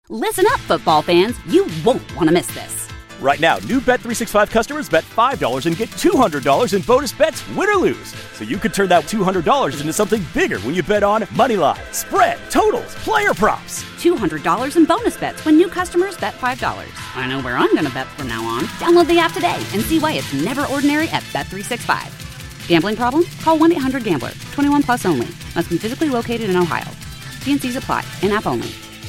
Listen up, football fans. You won't want to miss this. Right now, new Bet365 customers bet $5 and get $200 in bonus bets, win or lose. So you could turn that $200 into something bigger when you bet on moneyline, spread, totals, player props. $200 in bonus bets when new customers bet $5. I know where I'm going to bet from now on. Download the app today and see why it's never ordinary at Bet365. Gambling problem? Call 1-800-GAMBLER. 21 plus only. Must be physically located in Ohio. T&Cs apply. In-app only.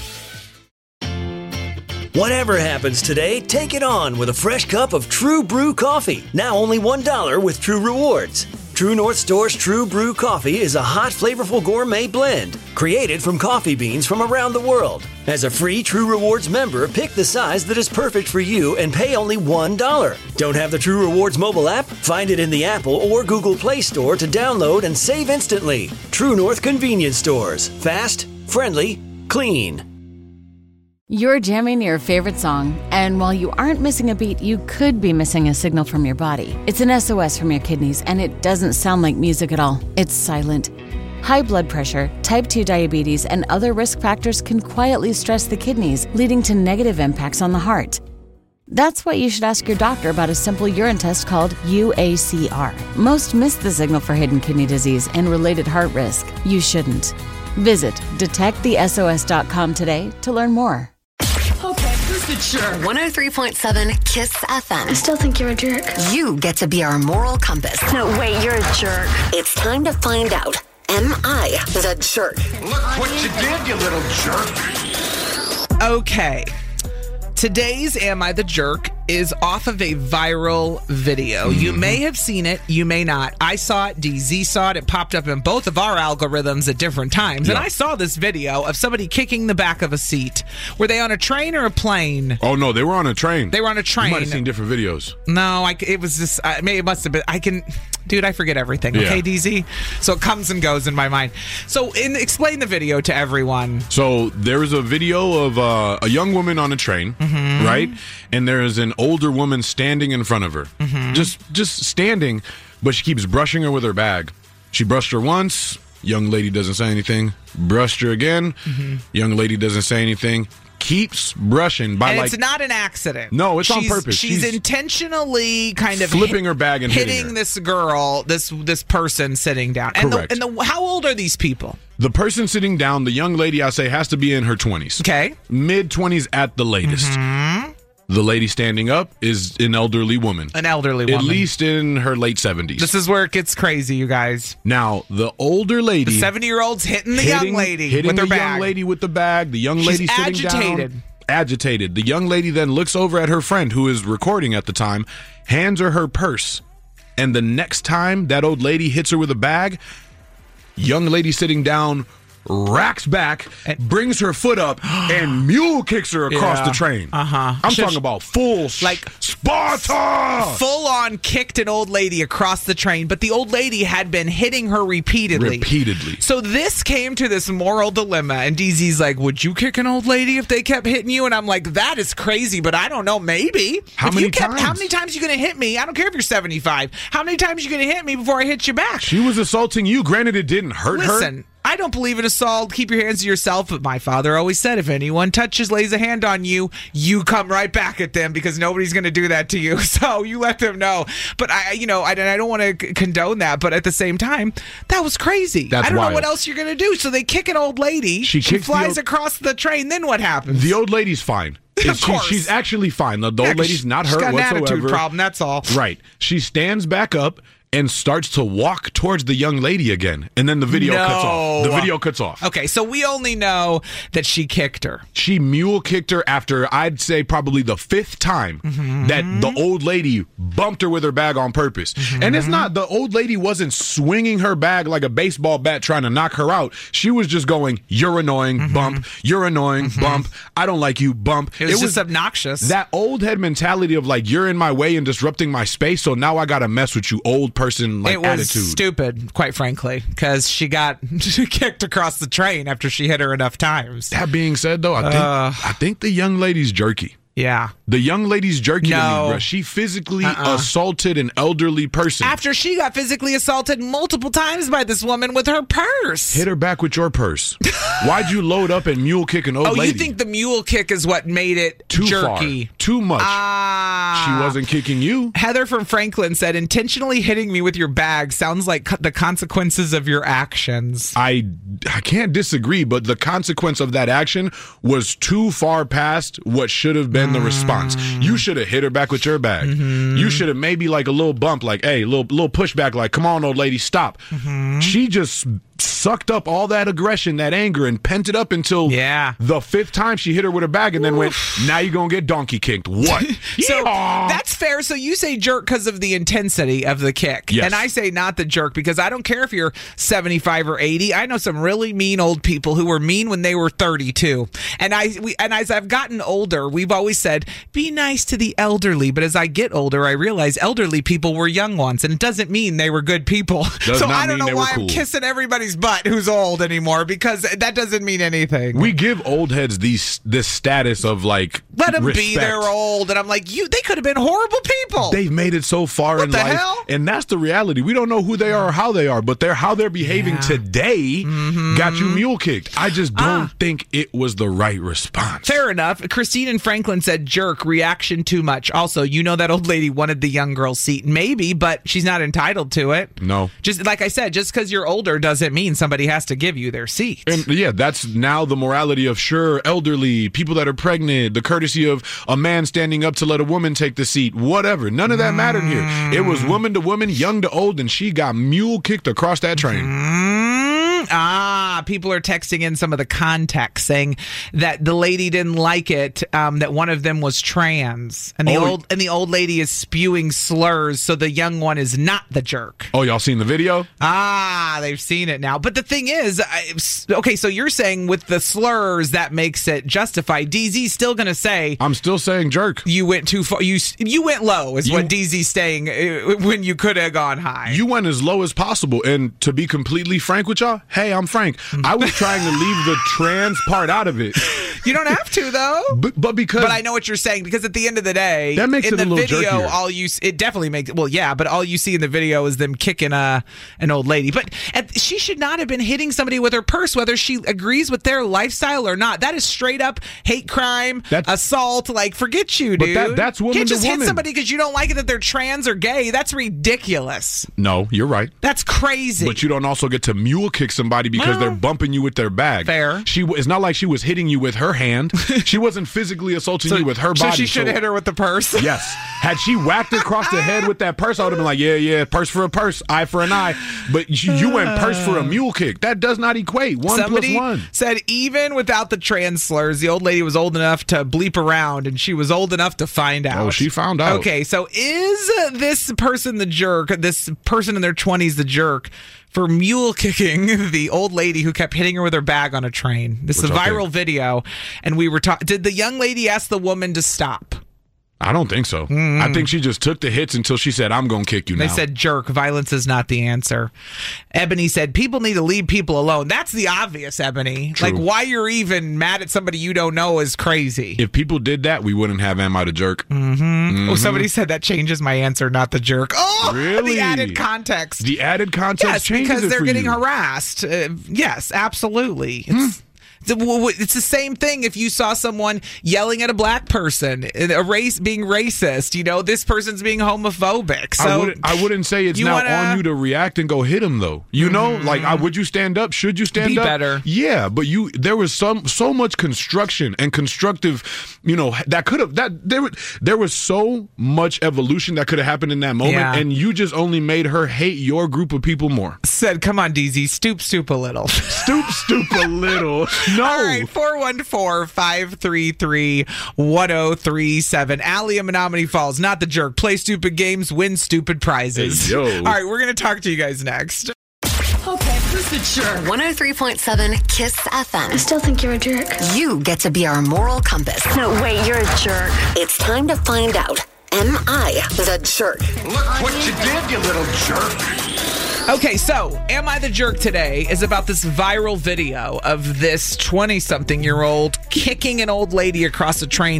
Whatever happens today, take it on with a fresh cup of True Brew coffee. Now only $1 with True Rewards. True North Store's True Brew coffee is a hot, flavorful gourmet blend created from coffee beans from around the world. As a free True Rewards member, pick the size that is perfect for you and pay only $1. Don't have the True Rewards mobile app? Find it in the Apple or Google Play Store to download and save instantly. True North Convenience Stores. Fast, friendly, clean. You're jamming your favorite song, and while you aren't missing a beat, you could be missing a signal from your body. It's an SOS from your kidneys, and it doesn't sound like music at all. It's silent. High blood pressure, type 2 diabetes, and other risk factors can quietly stress the kidneys, leading to negative impacts on the heart. That's why you should ask your doctor about a simple urine test called UACR. Most miss the signal for hidden kidney disease and related heart risk. You shouldn't. Visit detectthesos.com today to learn more. The Jerk. 103.7 KISS FM. I still think you're a jerk. You get to be our moral compass. No, wait, you're a jerk. It's time to find out. Am I the jerk? Look what you did, you little jerk. Okay. Today's Am I the Jerk is off of a viral video. You may have seen it, you may not. I saw it, DZ saw it. It popped up in both of our algorithms at different times. And I saw this video of somebody kicking the back of a seat. Were they on a train or a plane? Oh, no, they were on a train. They were on a train. You might have seen different videos. No, it was just, it must have been, dude, I forget everything. Okay, DZ? So it comes and goes in my mind. So explain the video to everyone. So there was a video of a young woman on a train, right? And there is an older woman standing in front of her. Just standing, but she keeps brushing her with her bag. She brushed her once, young lady doesn't say anything. Brushed her again, young lady doesn't say anything. Keeps brushing by, and it's not an accident. No, it's on purpose. She's intentionally kind of flipping her bag and hitting this girl, this person sitting down. Correct. And how old are these people? The person sitting down, the young lady, I say, has to be in her 20s. Okay. Mid-20s at the latest. The lady standing up is an elderly woman. An elderly woman. At least in her late 70s. This is where it gets crazy, you guys. Now, the older lady... The 70-year-old's hitting the young lady with her bag. The young lady with the bag. The young lady sitting down. Agitated. The young lady then looks over at her friend, who is recording at the time, hands her purse. And the next time that old lady hits her with a bag, young lady sitting down racks back, brings her foot up, and mule kicks her across the train. I'm talking about full, like Sparta! Full on kicked an old lady across the train, but the old lady had been hitting her repeatedly. So this came to this moral dilemma, and DZ's like, would you kick an old lady if they kept hitting you? And I'm like, that is crazy, but I don't know, maybe. How many times? How many times are you going to hit me? I don't care if you're 75. How many times are you going to hit me before I hit you back? She was assaulting you. Granted, it didn't hurt her. Listen, I don't believe in assault. Keep your hands to yourself. But my father always said, if anyone lays a hand on you, you come right back at them because nobody's going to do that to you. So you let them know. But I don't want to condone that. But at the same time, that was crazy. I don't know what else you're going to do. So they kick an old lady. She flies across the train. Then what happens? The old lady's fine. Of course. She's actually fine. The old lady's not hurt whatsoever. She's got an attitude problem. That's all. Right. She stands back up and starts to walk towards the young lady again. And then the video cuts off. The video cuts off. Okay, so we only know that she kicked her. She mule kicked her after, I'd say, probably the fifth time that the old lady bumped her with her bag on purpose. And it's not, the old lady wasn't swinging her bag like a baseball bat trying to knock her out. She was just going, you're annoying, bump. You're annoying, bump. I don't like you, bump. It was just obnoxious. That old head mentality of like, you're in my way and disrupting my space, so now I got to mess with you, old person. It was attitude. Stupid, quite frankly, because she got kicked across the train after she hit her enough times. That being said, though, I think the young lady's jerky. Yeah. The young lady's jerky to me, bro. She physically assaulted an elderly person. After she got physically assaulted multiple times by this woman with her purse. Hit her back with your purse. Why'd you load up and mule kick an old lady? Oh, you think the mule kick is what made it too jerky? Far. Too much. She wasn't kicking you. Heather from Franklin said, intentionally hitting me with your bag sounds like the consequences of your actions. I can't disagree, but the consequence of that action was too far past what should have been the response. You should have hit her back with your bag. You should have maybe like a little bump, like, hey, little pushback, like, come on, old lady, stop. She just sucked up all that aggression, that anger, and pent it up until the fifth time she hit her with her bag and then went, now you're going to get donkey kicked. What? So that's fair. So you say jerk because of the intensity of the kick. Yes. And I say not the jerk because I don't care if you're 75 or 80. I know some really mean old people who were mean when they were 32. And as I've gotten older, we've always said, be nice to the elderly. But as I get older, I realize elderly people were young once. And it doesn't mean they were good people. So I don't know why I'm kissing everybody's butt who's old anymore, because that doesn't mean anything. We give old heads this status of like, let them respect. be their old, and I'm like, they could have been horrible people. They've made it so far in life, and that's the reality. We don't know who they are or how they are, but how they're behaving today got you mule kicked. I just don't think it was the right response. Fair enough. Christine and Franklin said jerk, reaction too much. Also, you know that old lady wanted the young girl's seat, maybe, but she's not entitled to it. No. Just like I said, just because you're older doesn't mean somebody has to give you their seat. And yeah, that's now the morality of elderly, people that are pregnant, the courtesy of a man standing up to let a woman take the seat, whatever. None of that mattered here. It was woman to woman, young to old, and she got mule kicked across that train. People are texting in some of the context saying that the lady didn't like it, that one of them was trans, and the old lady is spewing slurs, so the young one is not the jerk. Oh, y'all seen the video? They've seen it now. But the thing is, okay, so you're saying with the slurs that makes it justified. DZ's still going to say, I'm still saying jerk. You went too far. You went low is what DZ's saying when you could have gone high. You went as low as possible. And to be completely frank with y'all, hey, I'm Frank. I was trying to leave the trans part out of it. You don't have to, though. But I know what you're saying, because at the end of the day, that makes in it a the little video, jerkier. it definitely makes it. Well, yeah, but all you see in the video is them kicking an old lady. But she should not have been hitting somebody with her purse, whether she agrees with their lifestyle or not. That is straight up hate crime, assault. Like, forget you, dude. But that's woman to woman. You can't just hit somebody because you don't like it that they're trans or gay. That's ridiculous. No, you're right. That's crazy. But you don't also get to mule kick somebody because they're bumping you with their bag. Fair. It's not like she was hitting you with her hand. She wasn't physically assaulting you with her body. So she should have hit her with the purse? Yes. Had she whacked her across the head with that purse, I would have been like, yeah, purse for a purse, eye for an eye. But you went purse for a mule kick. That does not equate. Somebody + 1 said even without the trans slurs, the old lady was old enough to bleep around, and she was old enough to find out. Oh, she found out. Okay, so is this person the jerk, this person in their 20s the jerk, for mule kicking the old lady who kept hitting her with her bag on a train? This is a viral video, and we were talking. Did the young lady ask the woman to stop? I don't think so. I think she just took the hits until she said, I'm going to kick you now. They said jerk. Violence is not the answer. Ebony said, people need to leave people alone. That's the obvious, Ebony. True. Like, why you're even mad at somebody you don't know is crazy. If people did that, we wouldn't have Am I the Jerk? Oh, somebody said that changes my answer, not the jerk. Oh, really? The added context. The added context changes because they're for getting you. harassed. Yes, absolutely. It's the same thing if you saw someone yelling at a black person, being racist. This person's being homophobic. So I wouldn't say it's now on you to react and go hit him, though. You know, like, would you stand up? Should you stand up? Be better. Yeah, but there was so much construction and constructive, that could have there was so much evolution that could have happened in that moment, and you just only made her hate your group of people more. Said, come on, DZ, stoop a little. Stoop a little. No. All right, 414-533-1037. Allie in Menominee Falls, not the jerk. Play stupid games, win stupid prizes. Hey, yo. All right, we're going to talk to you guys next. Okay, who's the jerk? 103.7 KISS FM. I still think you're a jerk. You get to be our moral compass. No, wait, you're a jerk. It's time to find out. Am I the jerk? Look what you did, you little jerk. Okay, so Am I the Jerk today is about this viral video of this 20-something-year-old kicking an old lady across a train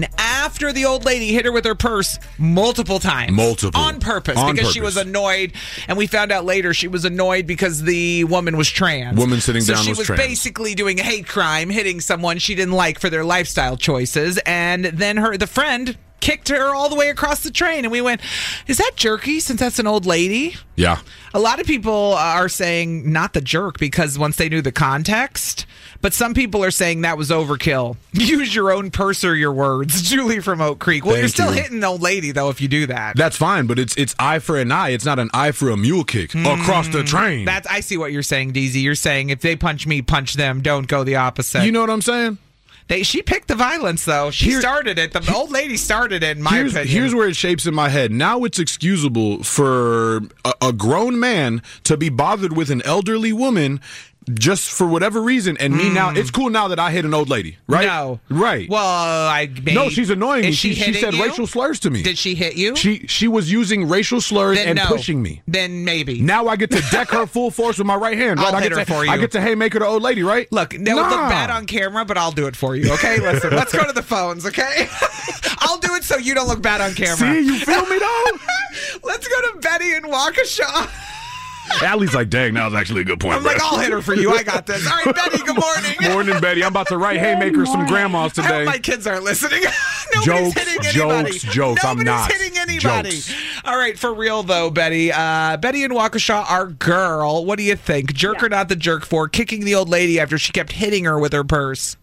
after the old lady hit her with her purse multiple times. On purpose. Because she was annoyed. And we found out later she was annoyed because the woman was trans. Woman sitting down was trans. So she was basically doing a hate crime, hitting someone she didn't like for their lifestyle choices. And then the friend kicked her all the way across the train, and we went, is that jerky since that's an old lady? Yeah. A lot of people are saying not the jerk because once they knew the context, but some people are saying that was overkill. Use your own purse or your words. Julie from Oak Creek. Well, you're still hitting the old lady, though, if you do that. That's fine, but it's eye for an eye. It's not an eye for a mule kick across the train. I see what you're saying, DZ. You're saying if they punch me, punch them. Don't go the opposite. You know what I'm saying? She picked the violence, though. She started it. The old lady started it, in my opinion. Here's where it shapes in my head. Now it's excusable for a grown man to be bothered with an elderly woman just for whatever reason, and me now, it's cool now that I hit an old lady, right? No. Right. Well, no, she's annoying me. She said racial slurs to me. Did she hit you? She was using racial slurs and pushing me. Then maybe. Now I get to deck her full force with my right hand, right? I'll hit her for you. I get to haymaker the old lady, right? Look, that would look bad on camera, but I'll do it for you, okay? Listen, let's go to the phones, okay? I'll do it so you don't look bad on camera. See, you feel me, though? Let's go to Betty in Waukesha. Allie's like, dang, that was actually a good point. I'm like, I'll hit her for you. I got this. All right, Betty, good morning. Morning, Betty. I'm about to right haymaker some grandmas today. I hope my kids aren't listening. Nobody's hitting anybody. Jokes. I'm not. Nobody's hitting anybody. Jokes. All right, for real, though, Betty. Betty in Waukesha, our girl. What do you think? Jerk or not the jerk for kicking the old lady after she kept hitting her with her purse?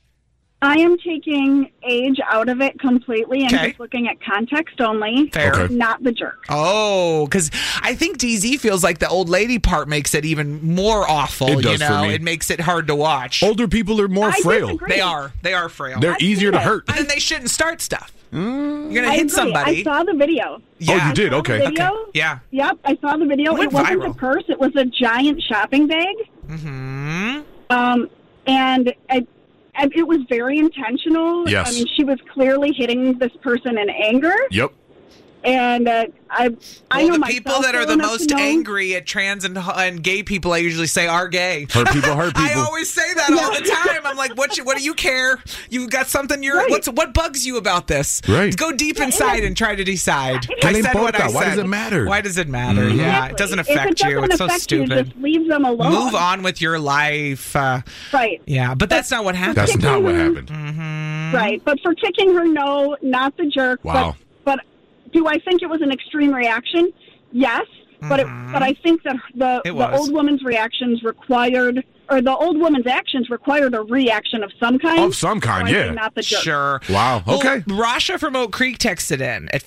I am taking age out of it completely and just looking at context only. Fair. Not the jerk. Oh, because I think DZ feels like the old lady part makes it even more awful. It does for me. It makes it hard to watch. Older people are more frail. Disagree. They are frail. They're easier to hurt. And they shouldn't start stuff. You're going to I hit agree. somebody. I saw the video. Yeah. Oh, you did? Okay. Video. Yeah. Yep, I saw the video. It wasn't viral. a purse. It was a giant shopping bag. Mm-hmm. And it was very intentional. Yes. I mean, she was clearly hitting this person in anger. Yep. And I know the people that are the most angry at trans and gay people, I usually say, are gay. Hurt people. I always say that all the time. I'm like, what do you care? You got something what bugs you about this? Right. Go deep inside and try to decide. I said what I said. Why does it matter? Why does it matter? Mm-hmm. Yeah, it doesn't affect you. It's so stupid. You, just leave them alone. Move on with your life. Right. Yeah, but that's not what happened. That's not what happened. Mm-hmm. Right. But for kicking her, no, not the jerk. Wow. But do I think it was an extreme reaction? Yes, but I think that the old woman's reactions required, or the old woman's actions required a reaction of some kind. Of some kind, so yeah. Not the jerk. Sure. Wow. Okay. Well, Rasha from Oak Creek texted in at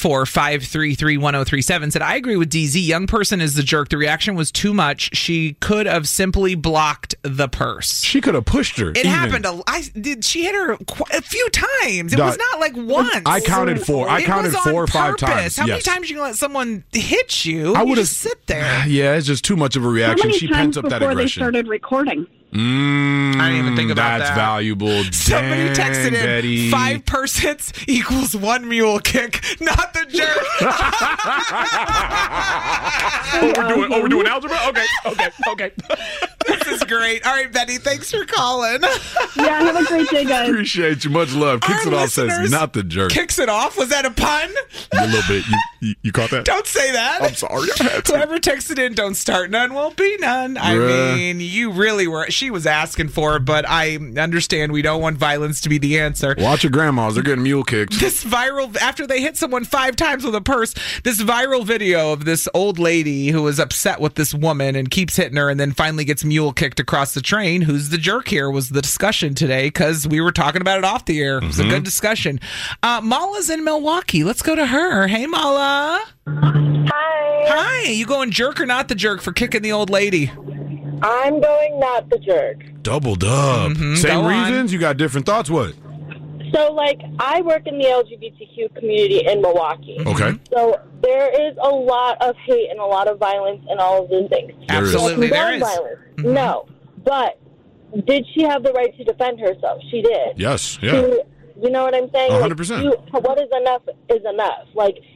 414-533-1037. Said, I agree with DZ. Young person is the jerk. The reaction was too much. She could have simply blocked the purse. She could have pushed her. It happened. She hit her a few times. It was not like once. I counted 4. I counted 4 or 5 times. How many times are you going to let someone hit you? I would have sit there. Yeah, it's just too much of a reaction. She pent up that aggression. They started recording. I didn't even think about that. That's valuable. Somebody texted in, Betty. 5 persons equals 1 mule kick, not the jerk. we're doing algebra? Okay. This is great. All right, Betty, thanks for calling. Yeah, have a great day, guys. Appreciate you. Much love. Kicks Our it off says, not the jerk. Kicks it off? Was that a pun? A little bit. You caught that? Don't say that. I'm sorry. I had to. Whoever texted in, don't start none, won't be none. I mean, you really were. She was asking for it, but I understand we don't want violence to be the answer. Watch your grandmas. They're getting mule kicked. This viral, after they hit someone 5 times with a purse, this viral video of this old lady who is upset with this woman and keeps hitting her and then finally gets mule kicked across the train. Who's the jerk here was the discussion today because we were talking about it off the air. It was a good discussion. Mala's in Milwaukee. Let's go to her. Hey, Mala. Hi. You going jerk or not the jerk for kicking the old lady? I'm going not the jerk. Double dub. Same reasons? You got different thoughts? What? So, I work in the LGBTQ community in Milwaukee. Okay. So, there is a lot of hate and a lot of violence and all of those things. Absolutely, there is. Violence. No. But did she have the right to defend herself? She did. Yes, yeah. You know what I'm saying? 100%. What is enough is enough.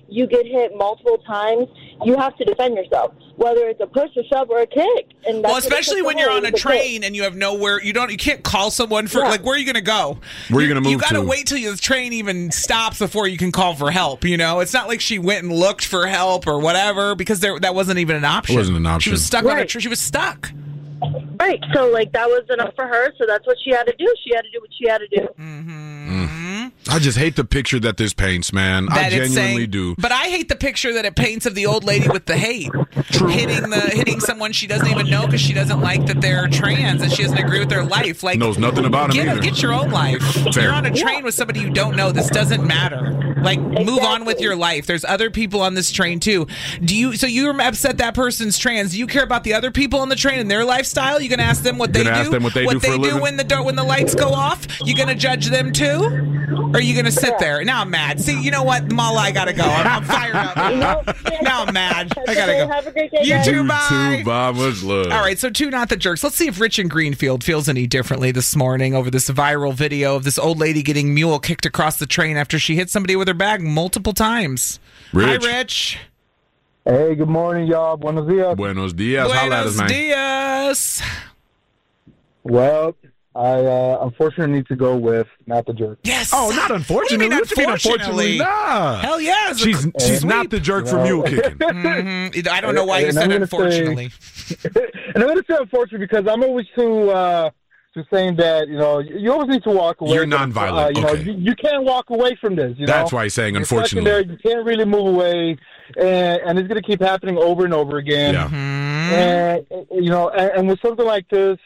you get hit multiple times, you have to defend yourself, whether it's a push, a shove, or a kick. And that's especially when you're on a train and you have nowhere, you can't call someone for like, where are you going to go? Where are you going to move to? You got to wait till the train even stops before you can call for help. You know, it's not like she went and looked for help or whatever, because that wasn't even an option. It wasn't an option. She was stuck on a train. She was stuck. Right. So, like, that was enough for her. So that's what she had to do. She had to do what she had to do. I just hate the picture that this paints, man. I genuinely do. But I hate the picture that it paints of the old lady with the hate. True. Hitting someone she doesn't even know because she doesn't like that they're trans and she doesn't agree with their life. Like, knows nothing about them either. Get your own life. If you're on a train with somebody you don't know, this doesn't matter. Like, move on with your life. There's other people on this train too. So you're upset that person's trans. Do you care about the other people on the train and their lifestyle? You gonna ask them what they do? Ask them what they do for a living? when the lights go off? You gonna judge them too? Or are you going to sit there? Now I'm mad. See, you know what, Mala, I got to go. I'm fired up. Now I'm mad. I got to go. Have a great day, you guys. too, bye. You too, bye. Much love. All right, so two Not the Jerks. Let's see if Rich in Greenfield feels any differently this morning over this viral video of this old lady getting mule kicked across the train after she hit somebody with her bag multiple times. Rich. Hi, Rich. Hey, good morning, y'all. Buenos dias. Buenos dias. Buenos dias. Well, I unfortunately need to go with Not the Jerk. Yes. Oh, not unfortunately. What do you mean, unfortunately? Nah. Hell yeah. She's not the jerk for mule kicking. I don't know why you said unfortunately. And I'm going to say unfortunately because I'm always to saying that, you always need to walk away. You're nonviolent. Okay. You can't walk away from this. That's why he's saying unfortunately. You can't really move away, and it's going to keep happening over and over again. Yeah. And and with something like this,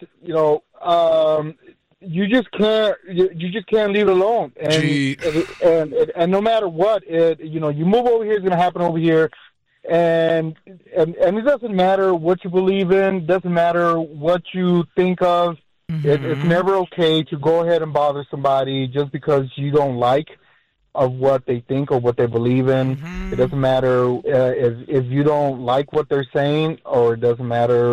you just can't leave it alone. And no matter what, you move over here, it's going to happen over here. And it doesn't matter what you believe in, doesn't matter what you think of. It's never okay to go ahead and bother somebody just because you don't like of what they think or what they believe in. It doesn't matter if you don't like what they're saying, or it doesn't matter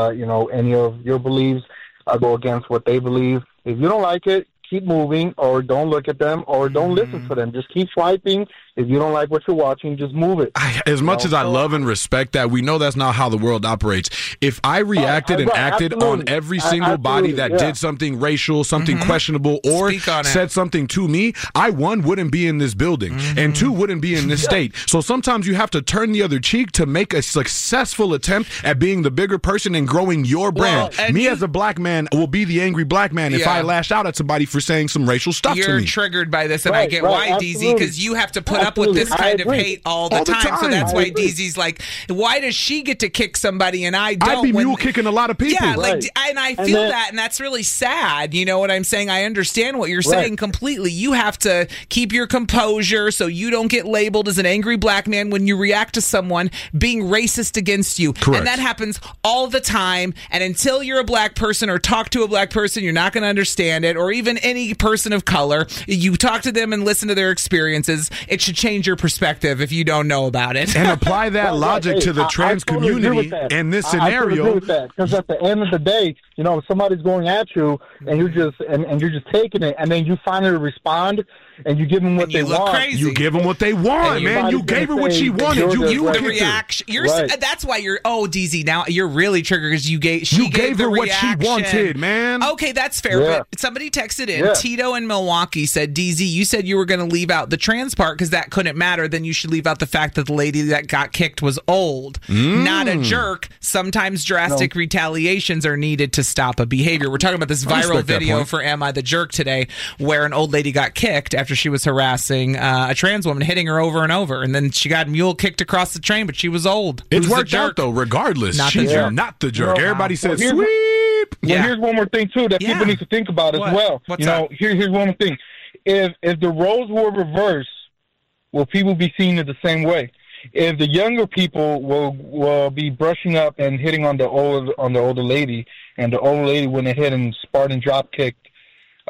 any of your beliefs go against what they believe. If you don't like it, keep moving, or don't look at them, or don't listen to them. Just keep swiping. If you don't like what you're watching, just move it. As much as I love and respect that, we know that's not how the world operates. If I reacted and acted on every single body that did something racial, something questionable, or said something to me, I, one, wouldn't be in this building, and two, wouldn't be in this state. So sometimes you have to turn the other cheek to make a successful attempt at being the bigger person and growing your brand. Me as a black man will be the angry black man if I lash out at somebody for saying some racial stuff to me. You're triggered by this, and I get why, DZ, because you have to put up with this kind of hate all the time. So that's why DZ's like, why does she get to kick somebody and I don't? I'd be mule kicking a lot of people. Yeah, and I feel that, and that's really sad. You know what I'm saying? I understand what you're saying completely. You have to keep your composure so you don't get labeled as an angry black man when you react to someone being racist against you. Correct. And that happens all the time. And until you're a black person or talk to a black person, you're not going to understand it, or even any person of color. You talk to them and listen to their experiences. It should change your perspective if you don't know about it. And apply that logic to the trans community in this scenario. I agree with that, because at the end of the day, if somebody's going at you and you're just taking it, and then you finally respond and you give them what they want. Crazy. You give them what they want, man. You gave her what she wanted. You the reaction. That's why you're. Oh, DZ, now you're really triggered because you gave her what reaction. she wanted, man. Okay, that's fair. Yeah. But somebody texted in. Tito in Milwaukee said, DZ, you said you were going to leave out the trans part because that couldn't matter. Then you should leave out the fact that the lady that got kicked was old, not a jerk. Sometimes drastic retaliations are needed to stop a behavior. We're talking about this viral video for Am I the Jerk today, where an old lady got kicked after she was harassing a trans woman, hitting her over and over, and then she got mule kicked across the train, but she was old. It worked out though, regardless. She's not the jerk. Everybody says sweep. Well, here's one more thing too that people need to think about as well. What's up? Here's one more thing. If the roles were reversed, will people be seen in the same way? If the younger people will be brushing up and hitting on the older lady, and the older lady went ahead and Spartan drop kicked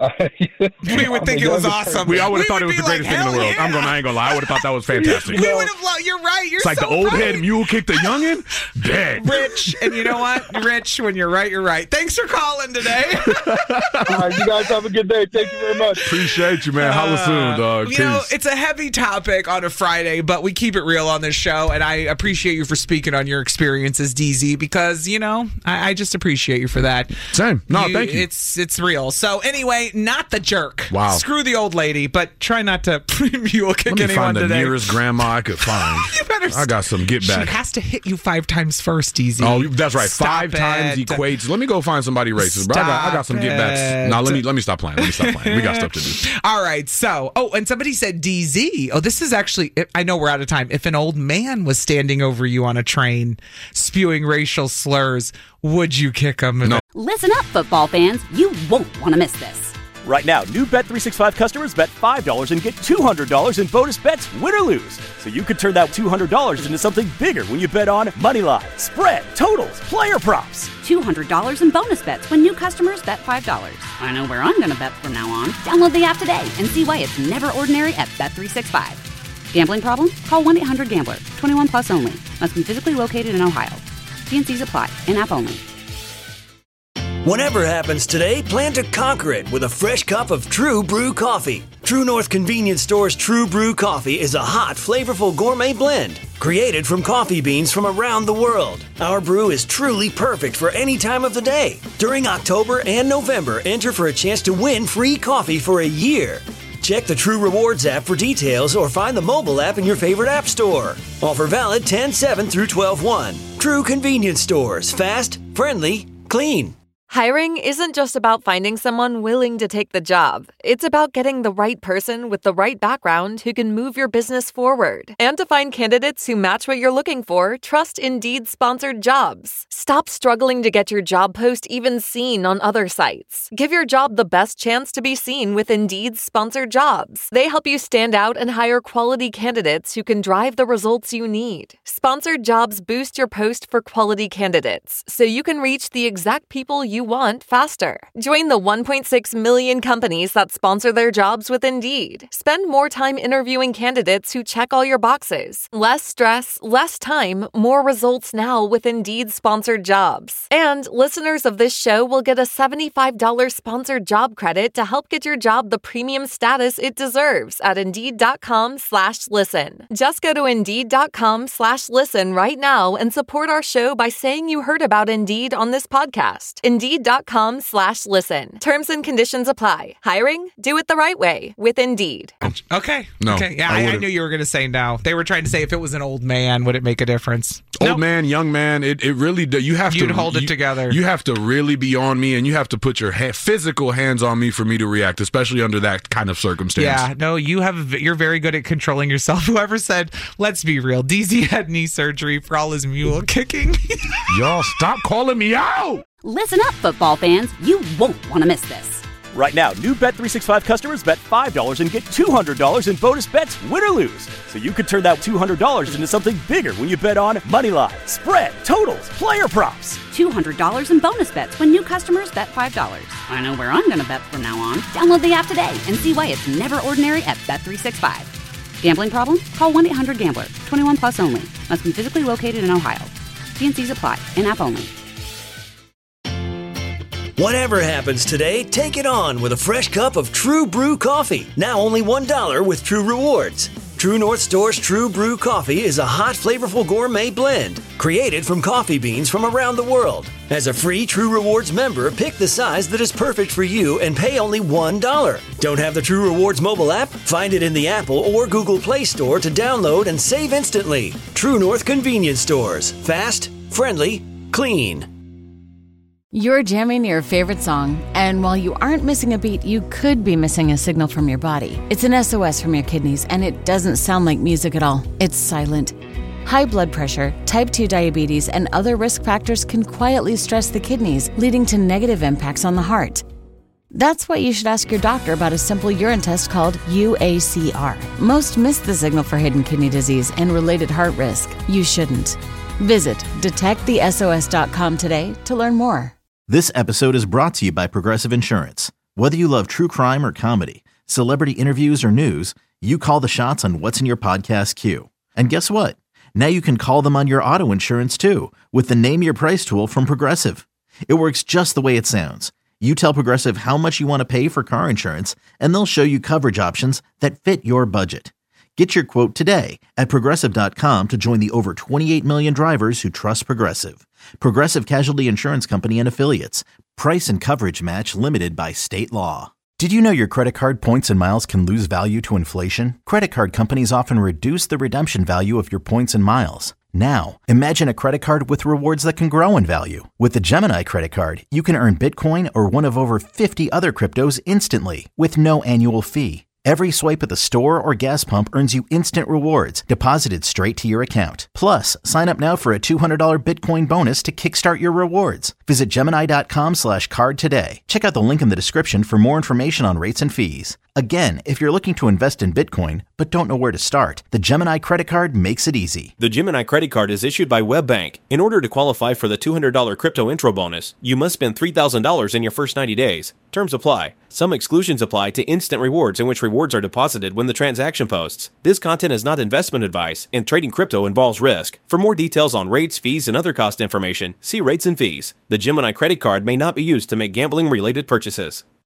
We would think it was awesome. I would have thought it was the greatest thing in the world. Yeah. I ain't gonna lie. I would have thought that was fantastic. We would have loved. You're right. You're it's like so the old right. head mule kicked the youngin. Dead. Rich, and you know what? Rich, when you're right, you're right. Thanks for calling today. All right, you guys have a good day. Thank you very much. Appreciate you, man. Holla soon, dog. You Peace. know, it's a heavy topic on a Friday, but we keep it real on this show, and I appreciate you for speaking on your experiences, DZ, because, you know, I just appreciate you for that. Same. No, thank you. It's real. So anyway, not the jerk. Wow. Screw the old lady, but try not to mule kick anyone today. Let me find the nearest grandma I could find. You better I got some get back. She has to hit you 5 times first, DZ. Oh, that's right. Stop 5 times equates. Let me go find somebody racist, bro. I got some get backs. No, let me stop playing. We got stuff to do. All right. So, and somebody said DZ. Oh, this is actually, I know we're out of time. If an old man was standing over you on a train spewing racial slurs, would you kick him? No. Listen up, football fans. You won't want to miss this. Right now, new Bet365 customers bet $5 and get $200 in bonus bets, win or lose. So you could turn that $200 into something bigger when you bet on Moneyline, spread, totals, player props. $200 in bonus bets when new customers bet $5. I know where I'm going to bet from now on. Download the app today and see why it's never ordinary at Bet365. Gambling problem? Call 1-800-GAMBLER. 21 plus only. Must be physically located in Ohio. T&Cs apply. In-app only. Whatever happens today, plan to conquer it with a fresh cup of True Brew coffee. True North Convenience Store's True Brew coffee is a hot, flavorful gourmet blend created from coffee beans from around the world. Our brew is truly perfect for any time of the day. During October and November, enter for a chance to win free coffee for a year. Check the True Rewards app for details or find the mobile app in your favorite app store. Offer valid 10/7 through 12/1. True Convenience Stores. Fast, friendly, clean. Hiring isn't just about finding someone willing to take the job. It's about getting the right person with the right background who can move your business forward. And to find candidates who match what you're looking for, trust Indeed-sponsored jobs. Stop struggling to get your job post even seen on other sites. Give your job the best chance to be seen with Indeed-sponsored jobs. They help you stand out and hire quality candidates who can drive the results you need. Sponsored jobs boost your post for quality candidates, so you can reach the exact people you want faster. Join the 1.6 million companies that sponsor their jobs with Indeed. Spend more time interviewing candidates who check all your boxes. Less stress, less time, more results now with Indeed-sponsored jobs. And listeners of this show will get a $75 sponsored job credit to help get your job the premium status it deserves at Indeed.com/listen. Just go to Indeed.com/listen right now and support our show by saying you heard about Indeed on this podcast. Indeed.com/listen. Terms and conditions apply. Hiring? Do it the right way with Indeed. Okay. No. Okay. Yeah, I knew you were going to say no. They were trying to say if it was an old man, would it make a difference? Old man, young man, it really does. You'd hold it together. You have to really be on me, and you have to put your physical hands on me for me to react, especially under that kind of circumstance. Yeah, no, you're very good at controlling yourself. Whoever said, let's be real, DZ had knee surgery for all his mule kicking. Y'all stop calling me out. Listen up, football fans. You won't want to miss this. Right now, new Bet365 customers bet $5 and get $200 in bonus bets, win or lose. So you could turn that $200 into something bigger when you bet on Moneyline, spread, totals, player props. $200 in bonus bets when new customers bet $5. I know where I'm going to bet from now on. Download the app today and see why it's never ordinary at Bet365. Gambling problem? Call 1-800-GAMBLER. 21 plus only. Must be physically located in Ohio. T&Cs apply. In-app only. Whatever happens today, take it on with a fresh cup of True Brew coffee. Now only $1 with True Rewards. True North Store's True Brew coffee is a hot, flavorful gourmet blend created from coffee beans from around the world. As a free True Rewards member, pick the size that is perfect for you and pay only $1. Don't have the True Rewards mobile app? Find it in the Apple or Google Play Store to download and save instantly. True North Convenience Stores. Fast, friendly, clean. You're jamming your favorite song, and while you aren't missing a beat, you could be missing a signal from your body. It's an SOS from your kidneys, and it doesn't sound like music at all. It's silent. High blood pressure, type 2 diabetes, and other risk factors can quietly stress the kidneys, leading to negative impacts on the heart. That's why you should ask your doctor about a simple urine test called UACR. Most miss the signal for hidden kidney disease and related heart risk. You shouldn't. Visit detectthesos.com today to learn more. This episode is brought to you by Progressive Insurance. Whether you love true crime or comedy, celebrity interviews or news, you call the shots on what's in your podcast queue. And guess what? Now you can call them on your auto insurance too with the Name Your Price tool from Progressive. It works just the way it sounds. You tell Progressive how much you want to pay for car insurance, and they'll show you coverage options that fit your budget. Get your quote today at Progressive.com to join the over 28 million drivers who trust Progressive. Progressive Casualty Insurance Company and Affiliates. Price and coverage match limited by state law. Did you know your credit card points and miles can lose value to inflation? Credit card companies often reduce the redemption value of your points and miles. Now, imagine a credit card with rewards that can grow in value. With the Gemini credit card, you can earn Bitcoin or one of over 50 other cryptos instantly with no annual fee. Every swipe at the store or gas pump earns you instant rewards deposited straight to your account. Plus, sign up now for a $200 Bitcoin bonus to kickstart your rewards. Visit Gemini.com/card today. Check out the link in the description for more information on rates and fees. Again, if you're looking to invest in Bitcoin but don't know where to start, the Gemini credit card makes it easy. The Gemini credit card is issued by WebBank. In order to qualify for the $200 crypto intro bonus, you must spend $3,000 in your first 90 days. Terms apply. Some exclusions apply to instant rewards, in which rewards are deposited when the transaction posts. This content is not investment advice, and trading crypto involves risk. For more details on rates, fees, and other cost information, see rates and fees. The Gemini credit card may not be used to make gambling-related purchases.